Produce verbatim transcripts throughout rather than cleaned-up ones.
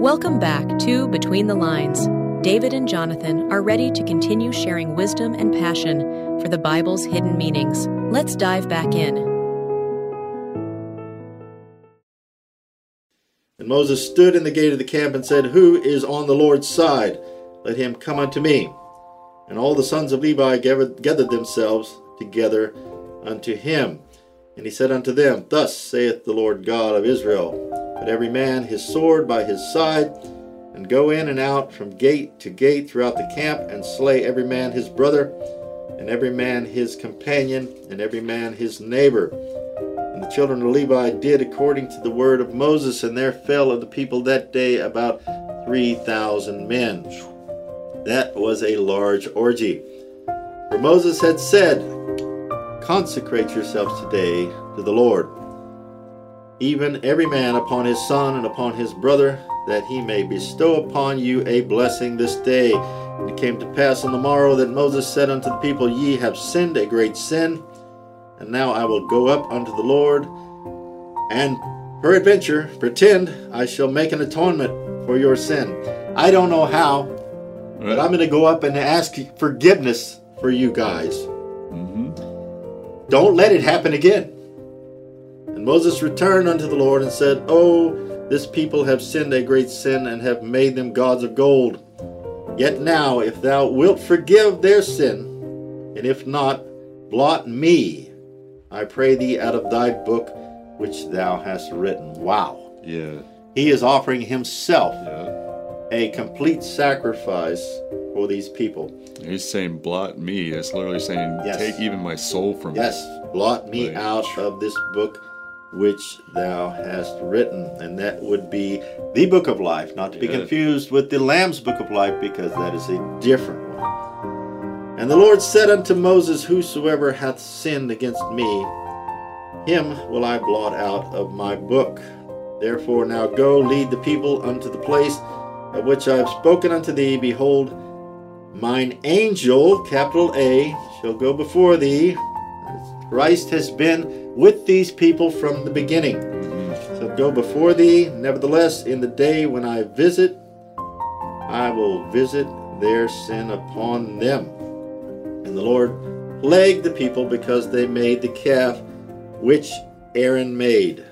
Welcome back to Between the Lines. David and Jonathan are ready to continue sharing wisdom and passion for the Bible's hidden meanings. Let's dive back in. And Moses stood in the gate of the camp and said, Who is on the Lord's side? Let him come unto me. And all the sons of Levi gathered themselves together unto him. And he said unto them, Thus saith the Lord God of Israel, Put every man his sword by his side, and go in and out from gate to gate throughout the camp, and slay every man his brother, and every man his companion, and every man his neighbor. And the children of Levi did according to the word of Moses, and there fell of the people that day about three thousand men. That was a large orgy. For Moses had said, Consecrate yourselves today to the Lord, even every man upon his son and upon his brother, that he may bestow upon you a blessing this day. And it came to pass on the morrow that Moses said unto the people, Ye have sinned a great sin, and now I will go up unto the Lord, and peradventure pretend I shall make an atonement for your sin. I don't know how, right, but I'm going to go up and ask forgiveness for you guys. Mm-hmm. Don't let it happen again. And Moses returned unto the Lord and said, Oh, this people have sinned a great sin, and have made them gods of gold. Yet now, if thou wilt forgive their sin, and if not, blot me, I pray thee, out of thy book which thou hast written. Wow. Yeah. He is offering himself, yeah, a complete sacrifice for these people. He's saying, blot me. It's literally saying, yes, take even my soul from yes, me. Yes, blot me like, out of this book which thou hast written. And that would be the book of life, not to be yeah. confused with the Lamb's book of life, because that is a different one. And the Lord said unto Moses, Whosoever hath sinned against me, him will I blot out of my book. Therefore now go, lead the people unto the place of which I have spoken unto thee. Behold, mine angel, capital A, shall go before thee. Christ has been with these people from the beginning. Mm-hmm. So go before thee. Nevertheless, in the day when I visit, I will visit their sin upon them. And the Lord plagued the people because they made the calf which Aaron made.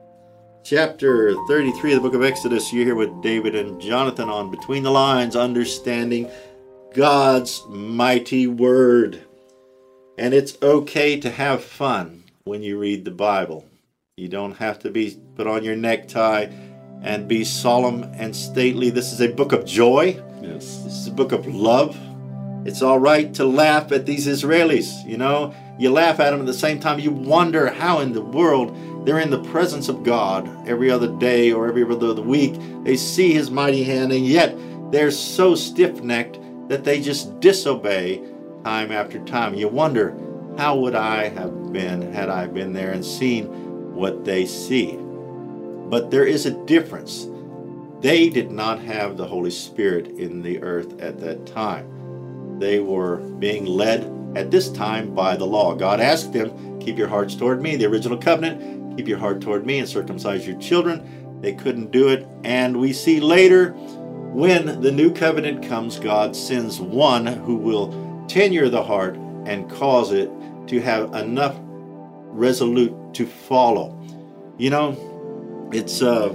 Chapter thirty-three of the book of Exodus, you're here with David and Jonathan on Between the Lines, understanding God's mighty word. And it's okay to have fun when you read the Bible. You don't have to be put on your necktie and be solemn and stately. This is a book of joy. Yes. This is a book of love. It's all right to laugh at these Israelis. You know, you laugh at them at the same time. You wonder how in the world they're in the presence of God every other day or every other week. They see his mighty hand, and yet they're so stiff-necked that they just disobey time after time. You wonder, how would I have been had I been there and seen what they see? But there is a difference. They did not have the Holy Spirit in the earth at that time. They were being led at this time by the law. God asked them, keep your hearts toward me, the original covenant, keep your heart toward me and circumcise your children. They couldn't do it. And we see later, when the new covenant comes, God sends one who will tenure the heart and cause it to have enough resolute to follow. You know, it's uh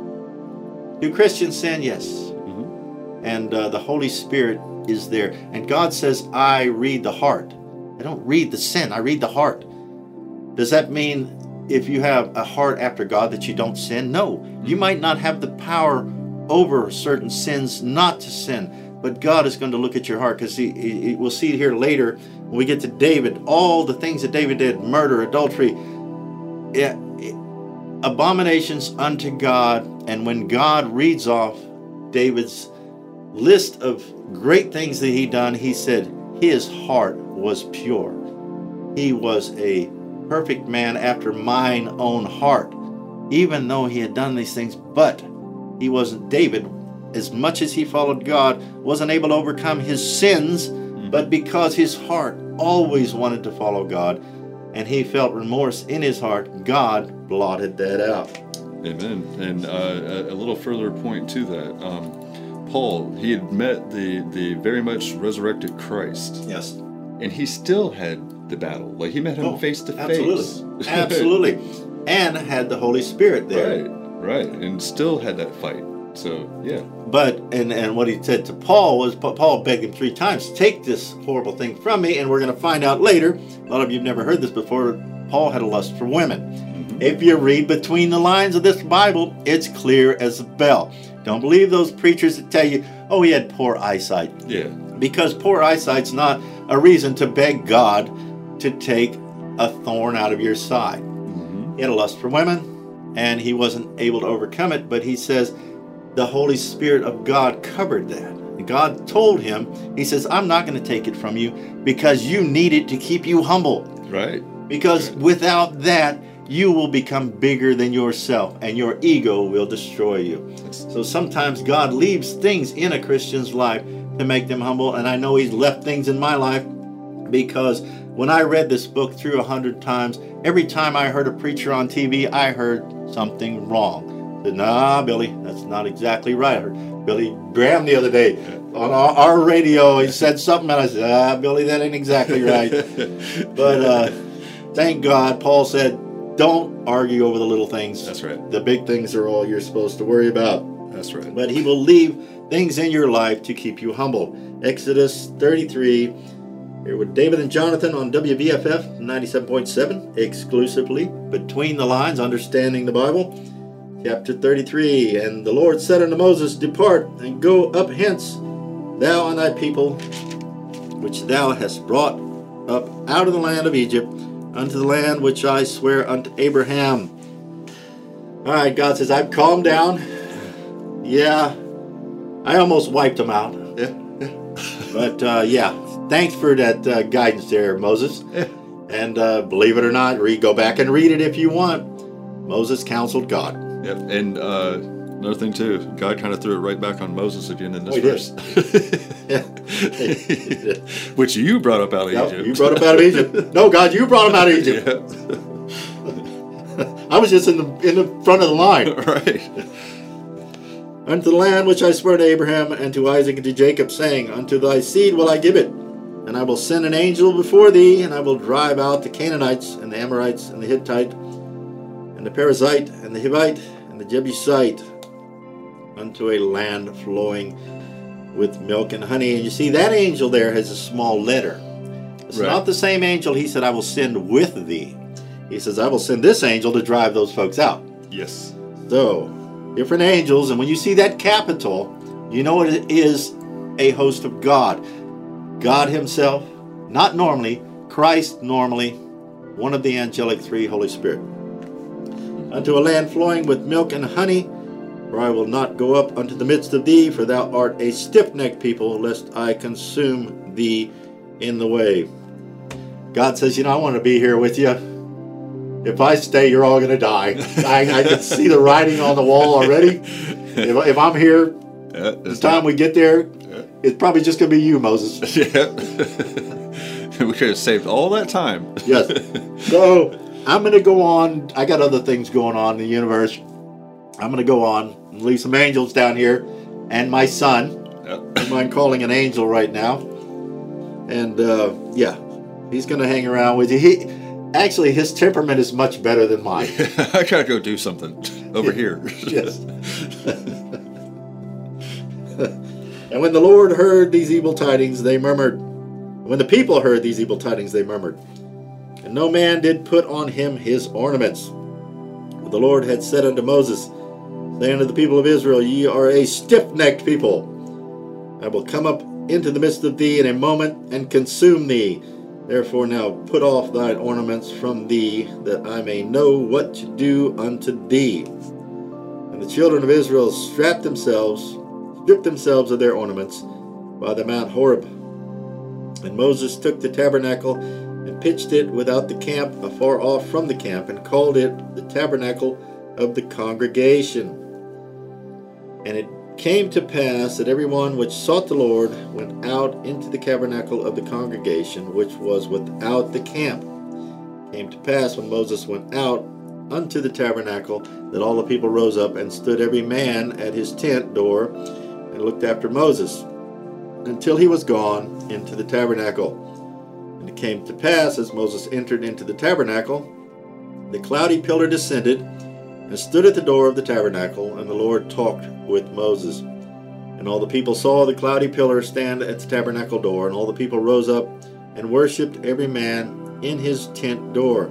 do Christians sin? Yes. Mm-hmm. And uh, the Holy Spirit is there, and God says, I read the heart. I don't read the sin, I read the heart. Does that mean if you have a heart after God that you don't sin? No. You might not have the power over certain sins not to sin, but God is going to look at your heart, because he, he, we'll see here later when we get to David, all the things that David did, murder, adultery, it, it, abominations unto God. And when God reads off David's list of great things that he done, he said his heart was pure. He was a perfect man after mine own heart, even though he had done these things. But he wasn't David. As much as he followed God, wasn't able to overcome his sins, mm-hmm. but because his heart always wanted to follow God, and he felt remorse in his heart, God blotted that out. Amen. And uh, a, a little further point to that, um, Paul, he had met the, the very much resurrected Christ. Yes. And he still had the battle. Like, he met him Oh, face to absolutely. face. Absolutely. And had the Holy Spirit there. Right, right. And still had that fight. So, yeah. But, and, and what he said to Paul was, Paul begged him three times, take this horrible thing from me, and we're going to find out later, a lot of you have never heard this before, Paul had a lust for women. Mm-hmm. If you read between the lines of this Bible, it's clear as a bell. Don't believe those preachers that tell you, oh, he had poor eyesight. Yeah. Because poor eyesight's not a reason to beg God to take a thorn out of your side. Mm-hmm. He had a lust for women, and he wasn't able to overcome it, but he says the Holy Spirit of God covered that. And God told him, he says, I'm not going to take it from you because you need it to keep you humble. Right. Because right. without that, you will become bigger than yourself, and your ego will destroy you. So sometimes God leaves things in a Christian's life to make them humble, and I know he's left things in my life because when I read this book through a hundred times, every time I heard a preacher on T V, I heard something wrong. I said, nah, Billy, that's not exactly right. I heard Billy Graham the other day on our, our radio, he said something, and I said, ah, Billy, that ain't exactly right. But uh, thank God, Paul said, don't argue over the little things. That's right. The big things are all you're supposed to worry about. That's right. But he will leave things in your life to keep you humble. Exodus thirty-three, here with David and Jonathan on W B F F ninety-seven point seven, exclusively Between the Lines, Understanding the Bible. Chapter thirty-three, and the Lord said unto Moses, depart, and go up hence, thou and thy people, which thou hast brought up out of the land of Egypt, unto the land which I swear unto Abraham. All right, God says, I've calmed down. Yeah, I almost wiped them out. Yeah. But uh, yeah, thanks for that uh, guidance there, Moses. Yeah. And uh, believe it or not, read, go back and read it if you want. Moses counseled God. Yep. And uh, another thing too, God kind of threw it right back on Moses again in this Oh, he verse. did. Yeah. Which you brought up out of No, Egypt. you brought him out of Egypt. No, God, you brought him out of Egypt. Yeah. I was just in the in the front of the line. Right. Unto the land which I swear to Abraham and to Isaac and to Jacob, saying, unto thy seed will I give it, and I will send an angel before thee, and I will drive out the Canaanites and the Amorites and the Hittite and the Perizzite and the Hivite and the Jebusite unto a land flowing with milk and honey. And you see, that angel there has a small letter. It's Right. not the same angel he said, I will send with thee. He says, I will send this angel to drive those folks out. Yes. So, different angels, and when you see that capital, you know it is a host of God. God himself, not normally, Christ normally, one of the angelic three, Holy Spirit. Unto a land flowing with milk and honey, for I will not go up unto the midst of thee, for thou art a stiff-necked people, lest I consume thee in the way. God says, you know, I want to be here with you. If I stay, you're all going to die. I, I can see the writing on the wall already. If, if I'm here, Yeah, the time we get there, Yeah. it's probably just going to be you, Moses. Yeah. We could have saved all that time. Yes. So I'm going to go on. I got other things going on in the universe. I'm going to go on and leave some angels down here, and my son. Yep. Whom I'm calling an angel right now. And uh, yeah, he's going to hang around with you. He actually, his temperament is much better than mine. I gotta go do something over here. Yes. And when the Lord heard these evil tidings, they murmured. When the people heard these evil tidings, they murmured. And no man did put on him his ornaments. For the Lord had said unto Moses, say unto the people of Israel, ye are a stiff-necked people. I will come up into the midst of thee in a moment, and consume thee. Therefore now put off thine ornaments from thee, that I may know what to do unto thee. And the children of Israel strapped themselves, stripped themselves of their ornaments by the Mount Horeb. And Moses took the tabernacle and pitched it without the camp, afar off from the camp, and called it the tabernacle of the congregation. And it came to pass that every one which sought the Lord went out into the tabernacle of the congregation, which was without the camp. It came to pass when Moses went out unto the tabernacle, that all the people rose up and stood every man at his tent door and looked after Moses, until he was gone into the tabernacle. And it came to pass, as Moses entered into the tabernacle, the cloudy pillar descended and stood at the door of the tabernacle, and the Lord talked with Moses. And all the people saw the cloudy pillar stand at the tabernacle door, and all the people rose up and worshipped every man in his tent door.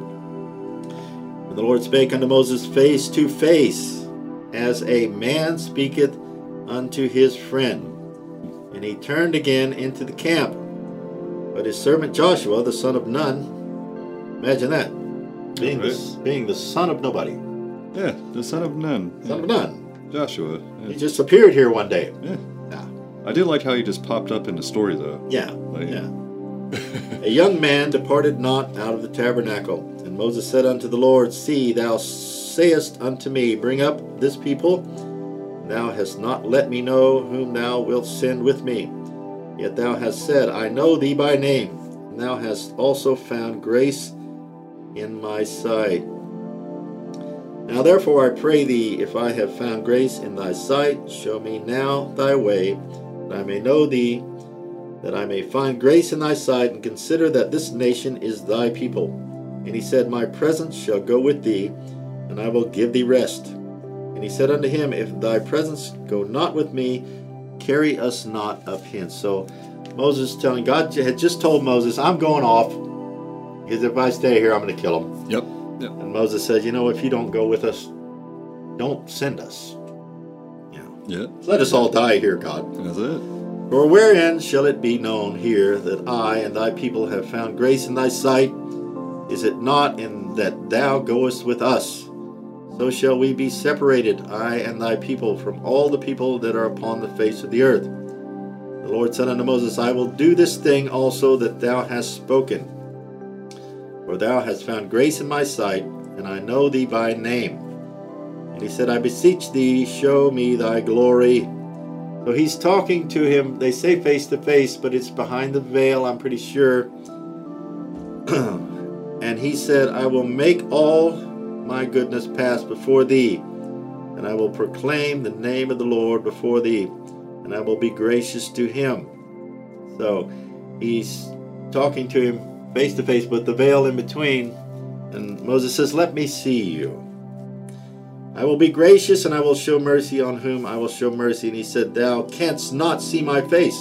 And the Lord spake unto Moses face to face, as a man speaketh unto his friend. And he turned again into the camp. But his servant Joshua, the son of Nun, imagine that, being, Right. the, being the son of nobody, Yeah, the son of Nun. son Yeah. of Nun. Joshua. He Yeah. just appeared here one day. yeah. Yeah. I did like how he just popped up in the story, though. Yeah. Like- Yeah. A young man departed not out of the tabernacle. And Moses said unto the Lord, See, thou sayest unto me, Bring up this people. Thou hast not let me know whom thou wilt send with me. Yet thou hast said, I know thee by name. And thou hast also found grace in my sight. Now therefore I pray thee, if I have found grace in thy sight, show me now thy way, that I may know thee, that I may find grace in thy sight, and consider that this nation is thy people. And he said, My presence shall go with thee, and I will give thee rest. And he said unto him, If thy presence go not with me, carry us not up hence. So Moses telling, God had just told Moses, I'm going off, because if I stay here, I'm going to kill him. Yep. Yep. And Moses said, you know, if you don't go with us, don't send us. You know, Yep. let us all die here, God. That's it. For wherein shall it be known here that I and thy people have found grace in thy sight? Is it not in that thou goest with us? So shall we be separated, I and thy people, from all the people that are upon the face of the earth. The Lord said unto Moses, I will do this thing also that thou hast spoken. For thou hast found grace in my sight, and I know thee by name. And he said, I beseech thee, show me thy glory. So he's talking to him. They say face to face, but it's behind the veil, I'm pretty sure. And he said, I will make all my goodness pass before thee, and I will proclaim the name of the Lord before thee, and I will be gracious to him. So he's talking to him face to face, but the veil in between. And Moses says, let me see you. I will be gracious, and I will show mercy on whom I will show mercy. And he said, Thou canst not see my face,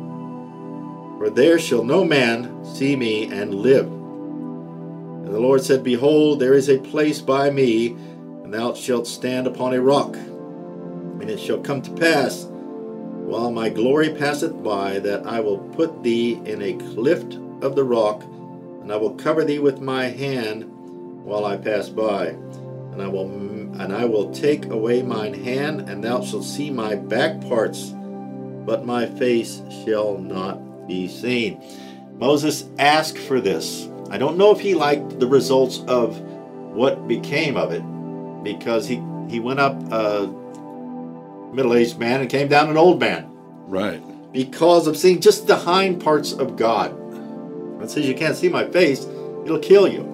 for there shall no man see me and live. And the Lord said, Behold, there is a place by me, and thou shalt stand upon a rock. And it shall come to pass, while my glory passeth by, that I will put thee in a cleft of the rock, and I will cover thee with my hand while I pass by. And I will and I will take away mine hand, and thou shalt see my back parts, but my face shall not be seen. Moses asked for this. I don't know if he liked the results of what became of it, because he, he went up a middle-aged man and came down an old man. Right. Because of seeing just the hind parts of God. It says you can't see my face, it'll kill you.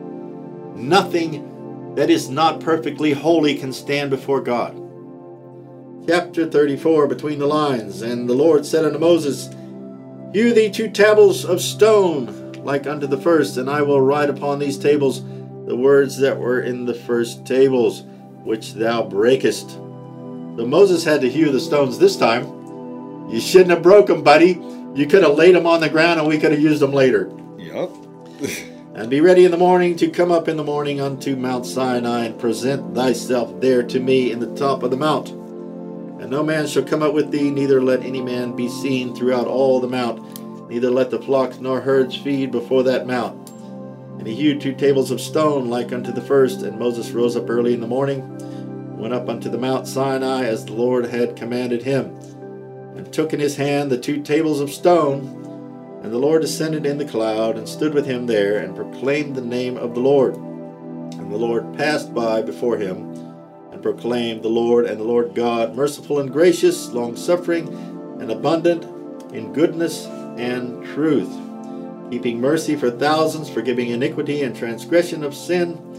Nothing that is not perfectly holy can stand before God. Chapter thirty-four, between the lines. And the Lord said unto Moses, Hew thee two tables of stone, like unto the first, and I will write upon these tables the words that were in the first tables, which thou breakest. So Moses had to hew the stones this time. You shouldn't have broke them, buddy. You could have laid them on the ground, and we could have used them later. Yep. And be ready in the morning to come up in the morning unto Mount Sinai, and present thyself there to me in the top of the mount. And no man shall come up with thee, neither let any man be seen throughout all the mount, neither let the flocks nor herds feed before that mount. And he hewed two tables of stone like unto the first. And Moses rose up early in the morning, went up unto the Mount Sinai, as the Lord had commanded him, and took in his hand the two tables of stone. And the Lord descended in the cloud, and stood with him there, and proclaimed the name of the Lord. And the Lord passed by before him, and proclaimed, The Lord and the Lord God, merciful and gracious, long-suffering, and abundant in goodness and truth, keeping mercy for thousands, forgiving iniquity and transgression of sin,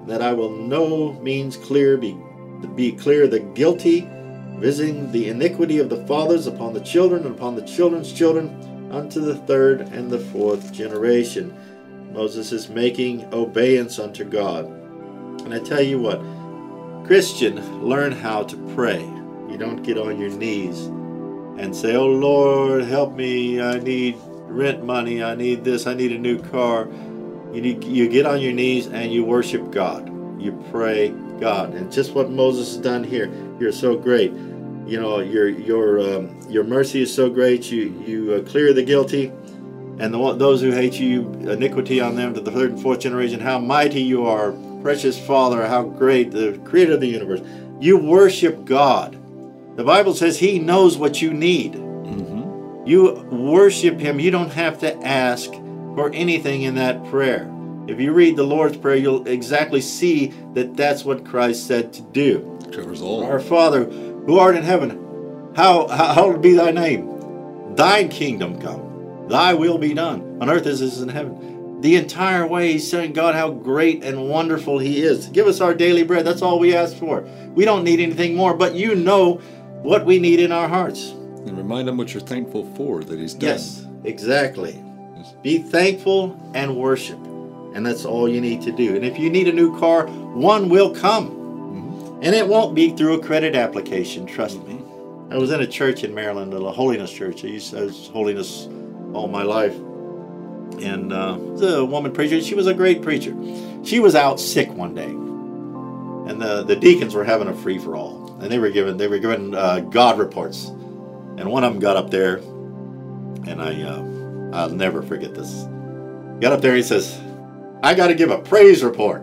that I will no means clear be, be clear the guilty, visiting the iniquity of the fathers upon the children and upon the children's children unto the third and the fourth generation. Moses is making obeisance unto God. And I tell you what, Christian, learn how to pray. You don't get on your knees and say, oh Lord, help me, I need rent money, I need this, I need a new car. You need, you get on your knees and you worship God. You pray God. And just what Moses has done here, you're so great. You know, your your um, your mercy is so great. You you uh, clear the guilty, and the, those who hate you, iniquity on them to the third and fourth generation. How mighty you are, precious Father! How great, the Creator of the universe! You worship God. The Bible says He knows what you need. Mm-hmm. You worship Him. You don't have to ask for anything in that prayer. If you read the Lord's Prayer, you'll exactly see that that's what Christ said to do. Covers all. Our Father, who art in heaven, how hallowed be thy name. Thine kingdom come. Thy will be done on earth as it is in heaven. The entire way he's saying, God, how great and wonderful He is. Give us our daily bread. That's all we ask for. We don't need anything more, but you know what we need in our hearts. And remind Him what you're thankful for that He's done. Yes, exactly. Be thankful and worship. And that's all you need to do. And if you need a new car, one will come. Mm-hmm. And it won't be through a credit application, trust me. I was in a church in Maryland, a holiness church. I used to, I was holiness all my life. And uh, the woman preacher, she was a great preacher. She was out sick one day. And the, the deacons were having a free-for-all. And they were given, they were given uh, God reports. And one of them got up there, and I, uh, I'll never forget this. Got up there, he says, I got to give a praise report.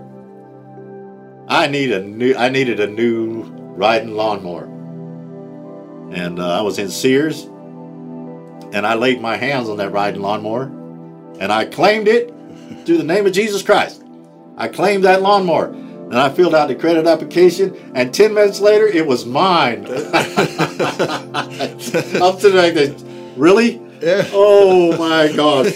I need a new. I needed a new riding lawnmower, and uh, I was in Sears, and I laid my hands on that riding lawnmower, and I claimed it through the name of Jesus Christ. I claimed that lawnmower, and I filled out the credit application, and ten minutes later, it was mine. Up to the really? Yeah. Oh my God!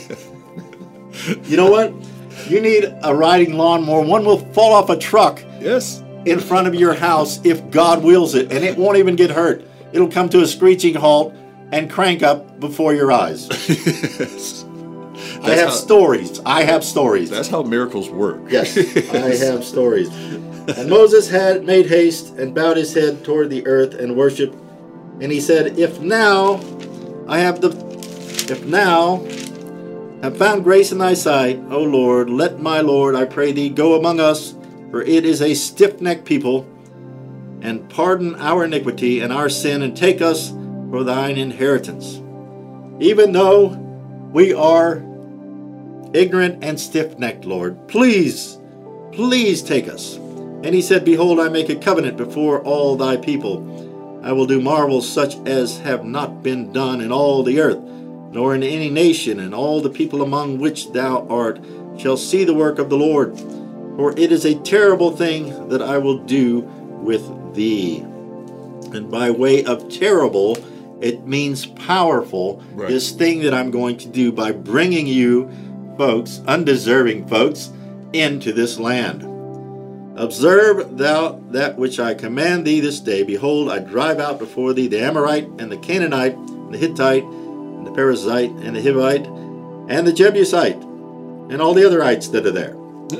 You know what? You need a riding lawnmower. One will fall off a truck yes. in front of your house if God wills it, and it won't even get hurt. It'll come to a screeching halt and crank up before your eyes. Yes. I have how, stories. I have stories. That's how miracles work. Yes, I have stories. And Moses had made haste and bowed his head toward the earth and worshiped. And he said, If now I have the, if now have found grace in thy sight, O Lord, let my Lord, I pray thee, go among us, for it is a stiff-necked people, and pardon our iniquity and our sin, and take us for thine inheritance. Even though we are ignorant and stiff-necked, Lord, please, please take us. And he said, Behold, I make a covenant before all thy people. I will do marvels such as have not been done in all the earth, nor in any nation, and all the people among which thou art shall see the work of the Lord. For it is a terrible thing that I will do with thee. And by way of terrible, it means powerful. Right. This thing that I'm going to do by bringing you folks, undeserving folks, into this land. Observe thou that which I command thee this day. Behold, I drive out before thee the Amorite, and the Canaanite, and the Hittite, and the Perizzite, and the Hivite, and the Jebusite, and all the other ites that are there.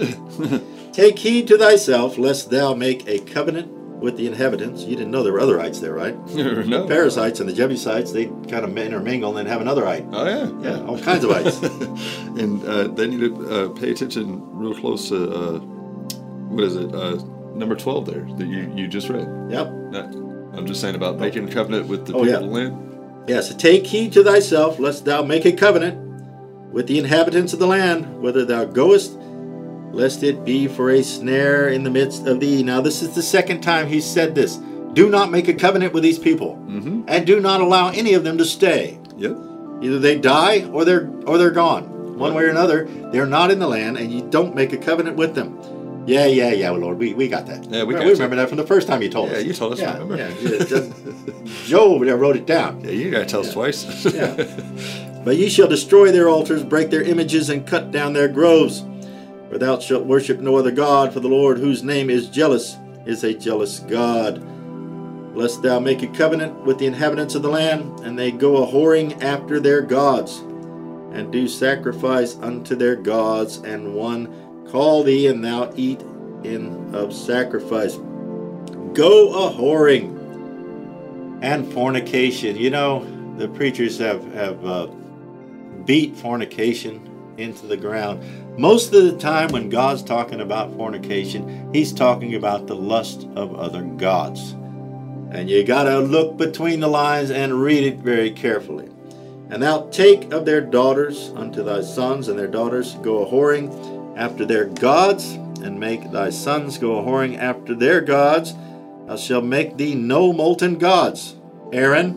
Take heed to thyself, lest thou make a covenant with the inhabitants. You didn't know there were other ites there, right? No. The Perizzites and the Jebusites, they kind of intermingle and then have another ite. Oh, yeah. Yeah, all kinds of ites. And uh, they need to uh, pay attention real close to, uh, what is it, uh, number twelve there that you, you just read. Yep. No, I'm just saying about making a covenant with the oh, people yeah. of the land. Yes, take heed to thyself, lest thou make a covenant with the inhabitants of the land, whether thou goest, lest it be for a snare in the midst of thee. Now, this is the second time he said this. Do not make a covenant with these people, mm-hmm. and do not allow any of them to stay. Yep. Either they die or they're or they're gone. One way or another, they're not in the land, and you don't make a covenant with them. Yeah, yeah, yeah, well, Lord, we, we got that. Yeah, we, we got remember that from the first time you told yeah, us. Yeah, you told us. Yeah, remember? Yeah, yeah. Joe over there wrote it down. Yeah, you got to tell us yeah. twice. Yeah. But ye shall destroy their altars, break their images, and cut down their groves. For thou shalt worship no other God, for the Lord, whose name is jealous, is a jealous God. Lest thou make a covenant with the inhabitants of the land, and they go a-whoring after their gods, and do sacrifice unto their gods, and one call thee, and thou eat in of sacrifice. Go a-whoring and fornication. You know, the preachers have, have uh, beat fornication into the ground. Most of the time when God's talking about fornication, he's talking about the lust of other gods. And you got to look between the lines and read it very carefully. And thou take of their daughters unto thy sons, and their daughters go a-whoring after their gods, and make thy sons go a-whoring after their gods. Thou shalt make thee no molten gods. Aaron?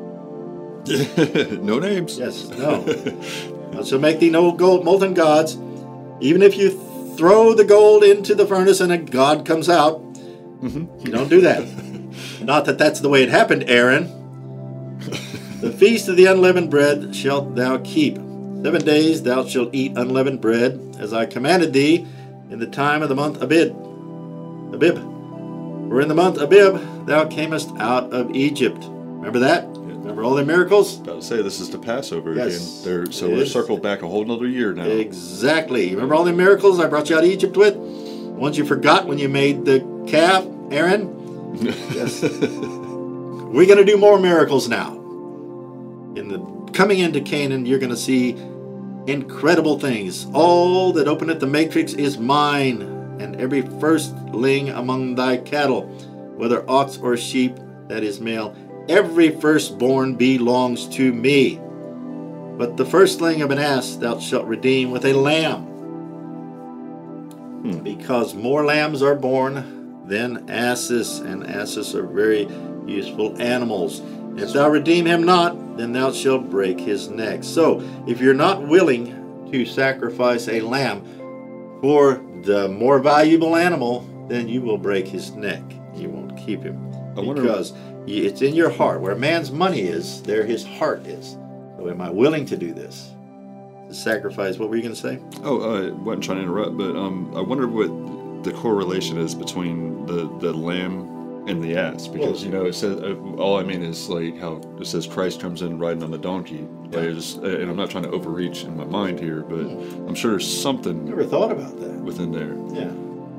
No names. Yes, no. Thou shalt make thee no gold molten gods. Even if you throw the gold into the furnace and a god comes out, mm-hmm. you don't do that. Not that that's the way it happened, Aaron. The feast of the unleavened bread shalt thou keep. Seven days thou shalt eat unleavened bread, as I commanded thee, in the time of the month Abib. Abib. For in the month Abib thou camest out of Egypt. Remember that? Remember all the miracles? About to say, this is the Passover yes, again. They're, so we're circled back a whole nother year now. Exactly. Remember all the miracles I brought you out of Egypt with? Ones you forgot when you made the calf, Aaron? Yes. We're going to do more miracles now. In the coming into Canaan, you're going to see incredible things. All that openeth the matrix is mine, and every firstling among thy cattle, whether ox or sheep, that is male, every firstborn belongs to me. But the firstling of an ass thou shalt redeem with a lamb. Hmm. Because more lambs are born than asses, and asses are very useful animals. If thou redeem him not, then thou shalt break his neck. So, if you're not willing to sacrifice a lamb for the more valuable animal, then you will break his neck. You won't keep him. I wonder, because it's in your heart. Where a man's money is, there his heart is. So am I willing to do this? To sacrifice, what were you going to say? Oh, uh, I wasn't trying to interrupt, but um, I wonder what the correlation is between the, the lamb and the ass, because, you know, it says, uh, all I mean is like how it says Christ comes in riding on the donkey. Yeah. Like, just, and I'm not trying to overreach in my mind here, but mm. I'm sure there's something. Never thought about that. Within there. Yeah.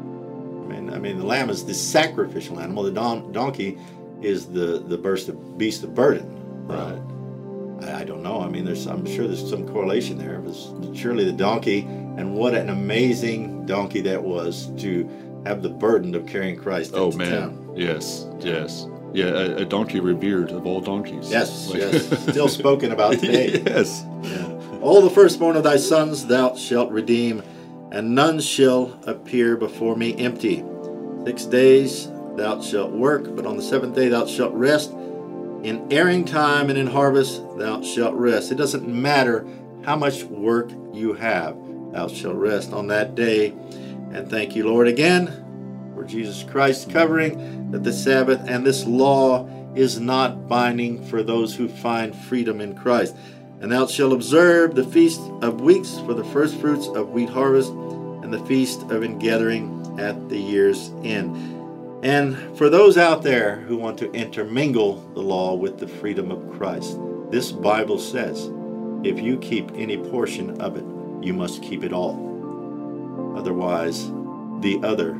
I mean, I mean, the lamb is the sacrificial animal. The don- donkey is the the burst of beast of burden. Right. I, I don't know. I mean, there's I'm sure there's some correlation there. It was surely the donkey, and what an amazing donkey that was to have the burden of carrying Christ into oh man, town. yes, yes, yeah, a, a donkey revered of all donkeys. Yes, like, yes, still spoken about today. Yes. Yeah. All the firstborn of thy sons thou shalt redeem, and none shall appear before me empty. Six days thou shalt work, but on the seventh day thou shalt rest. In airing time and in harvest thou shalt rest. It doesn't matter how much work you have, thou shalt rest on that day. And thank you, Lord, again for Jesus Christ covering that the Sabbath and this law is not binding for those who find freedom in Christ. And thou shalt observe the feast of weeks for the first fruits of wheat harvest, and the feast of ingathering at the year's end. And for those out there who want to intermingle the law with the freedom of Christ, this Bible says, if you keep any portion of it, you must keep it all. Otherwise, the other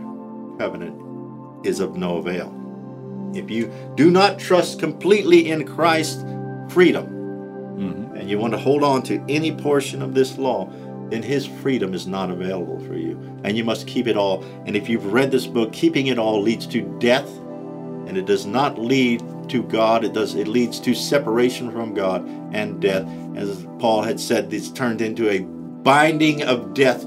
covenant is of no avail. If you do not trust completely in Christ's freedom, mm-hmm. and you want to hold on to any portion of this law, then his freedom is not available for you. And you must keep it all. And if you've read this book, keeping it all leads to death, and it does not lead to God. It does. It leads to separation from God and death. As Paul had said, it's turned into a binding of death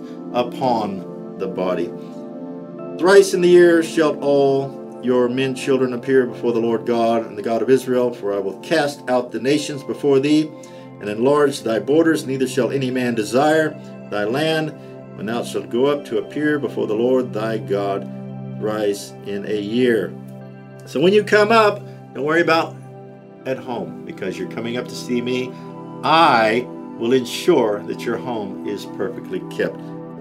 upon the body. Thrice in the year shalt all your men children appear before the Lord God and the God of Israel, for I will cast out the nations before thee, and enlarge thy borders, neither shall any man desire thy land, when thou shalt go up to appear before the Lord thy God thrice in a year. So when you come up, don't worry about at home, because you're coming up to see me. I will ensure that your home is perfectly kept.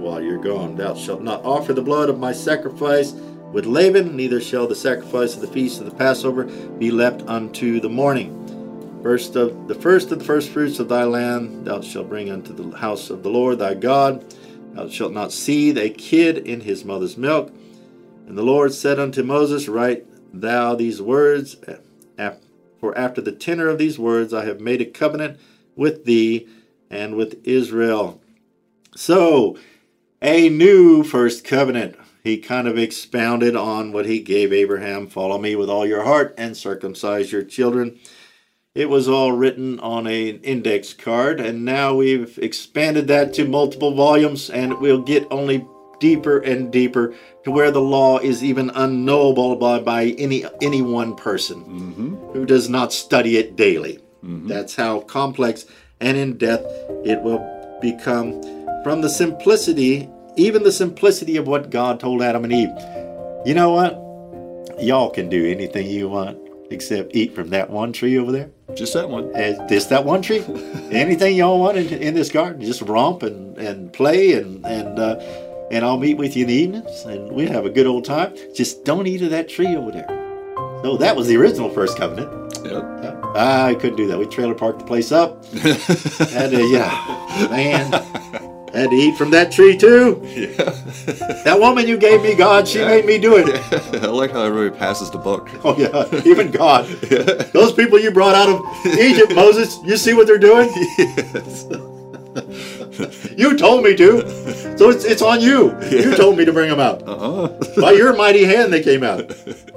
while you're gone. Thou shalt not offer the blood of my sacrifice with Laban, neither shall the sacrifice of the feast of the Passover be left unto the morning. First of the first of the first fruits of thy land thou shalt bring unto the house of the Lord thy God. Thou shalt not seethe a kid in his mother's milk. And the Lord said unto Moses, Write thou these words, for after the tenor of these words I have made a covenant with thee and with Israel. So, a new first covenant. He kind of expounded on what he gave Abraham. Follow me with all your heart and circumcise your children. It was all written on an index card, and now we've expanded that to multiple volumes, and we'll get only deeper and deeper to where the law is even unknowable by, by any any one person mm-hmm. who does not study it daily. Mm-hmm. That's how complex and in depth it will become from the simplicity, even the simplicity of what God told Adam and Eve. You know what? Y'all can do anything you want except eat from that one tree over there. Just that one. Uh, just that one tree. Anything y'all want in, in this garden, just romp and, and play, and and uh, and I'll meet with you in the evenings, and we'll have a good old time. Just don't eat of that tree over there. So that was the original first covenant. Yep. Uh, I couldn't do that. We trailer parked the place up. Had to, yeah, man. Had to eat from that tree too. Yeah. That woman you gave me, God, she yeah. made me do it. Yeah. I like how everybody passes the buck. Oh yeah, even God. Yeah. Those people you brought out of Egypt, Moses, you see what they're doing? Yes. You told me to, so it's it's on you. Yeah. You told me to bring them out. Uh-huh. By your mighty hand they came out.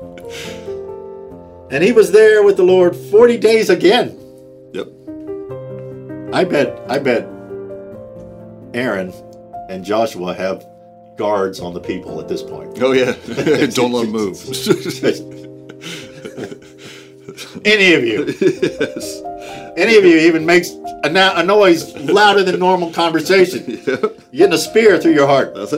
And he was there with the Lord forty days again. Yep. I bet, I bet Aaron and Joshua have guards on the people at this point. Oh yeah, don't let them move. Any of you, yes. Any of you even makes a, no- a noise louder than normal conversation. Yeah. You're getting a spear through your heart. That's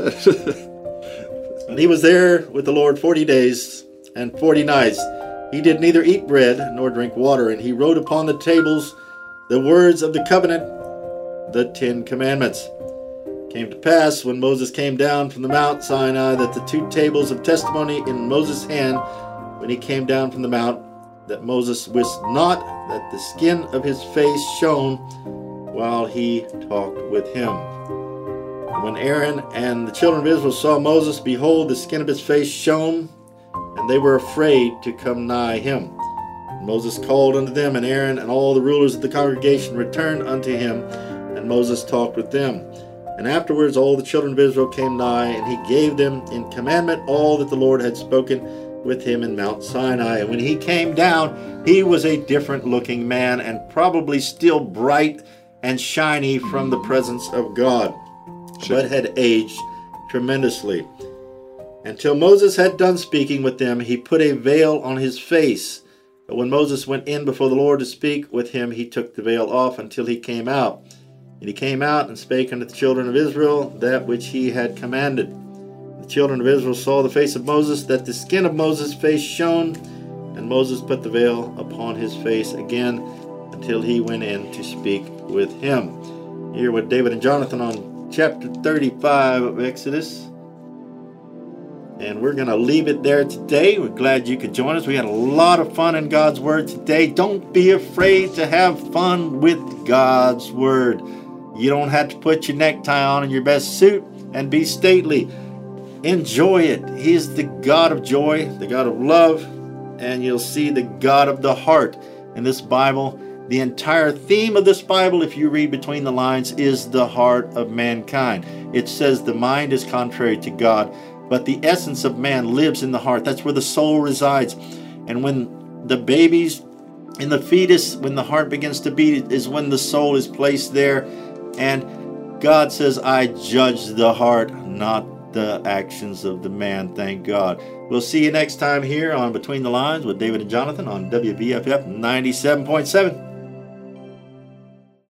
it. And he was there with the Lord forty days and forty nights. He did neither eat bread nor drink water, and he wrote upon the tables the words of the covenant, the Ten Commandments. Came to pass when Moses came down from the Mount Sinai that the two tables of testimony in Moses' hand, when he came down from the mount, that Moses wist not that the skin of his face shone while he talked with him. And when Aaron and the children of Israel saw Moses, behold, the skin of his face shone, and they were afraid to come nigh him. And Moses called unto them, and Aaron and all the rulers of the congregation returned unto him, and Moses talked with them. And afterwards all the children of Israel came nigh, and he gave them in commandment all that the Lord had spoken with him in Mount Sinai. And when he came down, he was a different looking man, and probably still bright and shiny from the presence of God, sure. but had aged tremendously. Until Moses had done speaking with them, he put a veil on his face. But when Moses went in before the Lord to speak with him, he took the veil off until he came out. And he came out and spake unto the children of Israel that which he had commanded. The children of Israel saw the face of Moses, that the skin of Moses' face shone, and Moses put the veil upon his face again until he went in to speak with him. Here with David and Jonathan on chapter thirty-five of Exodus. And we're going to leave it there today. We're glad you could join us. We had a lot of fun in God's Word today. Don't be afraid to have fun with God's Word. You don't have to put your necktie on and your best suit and be stately. Enjoy it. He is the God of joy, the God of love, and you'll see the God of the heart in this Bible. The entire theme of this Bible, if you read between the lines, is the heart of mankind. It says the mind is contrary to God, but the essence of man lives in the heart. That's where the soul resides. And when the babies in the fetus, when the heart begins to beat, is when the soul is placed there. And God says, I judge the heart, not the actions of the man. Thank God. We'll see you next time here on Between the Lines with David and Jonathan on W B F F ninety-seven point seven.